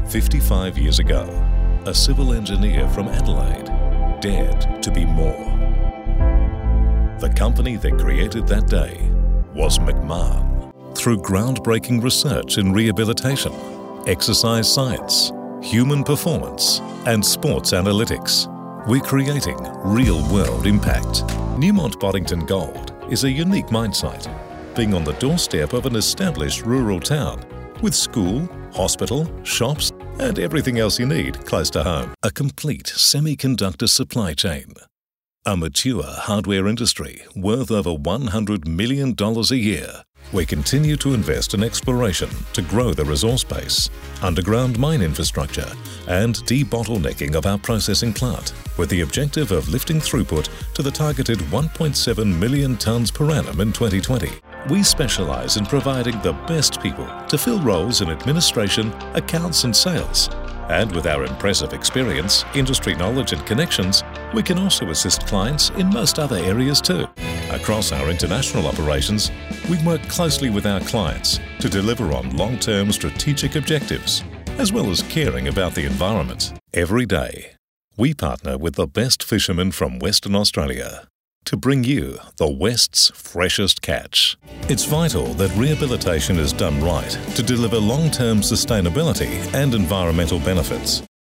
55 years ago, a civil engineer from Adelaide dared to be more. The company that created that day was Macmahon. Through groundbreaking research in rehabilitation, exercise science, human performance, and sports analytics, we're creating real-world impact. Newmont Boddington Gold is a unique mine site, being on the doorstep of an established rural town with school, hospital, shops, and everything else you need close to home. A complete semiconductor supply chain. A mature hardware industry worth over $100 million a year. We continue to invest in exploration to grow the resource base, underground mine infrastructure, and debottlenecking of our processing plant, with the objective of lifting throughput to the targeted 1.7 million tonnes per annum in 2020. We specialise in providing the best people to fill roles in administration, accounts and sales. And with our impressive experience, industry knowledge and connections, we can also assist clients in most other areas too. Across our international operations, we work closely with our clients to deliver on long-term strategic objectives, as well as caring about the environment. Every day, we partner with the best fishermen from Western Australia to bring you the West's freshest catch. It's vital that rehabilitation is done right to deliver long-term sustainability and environmental benefits.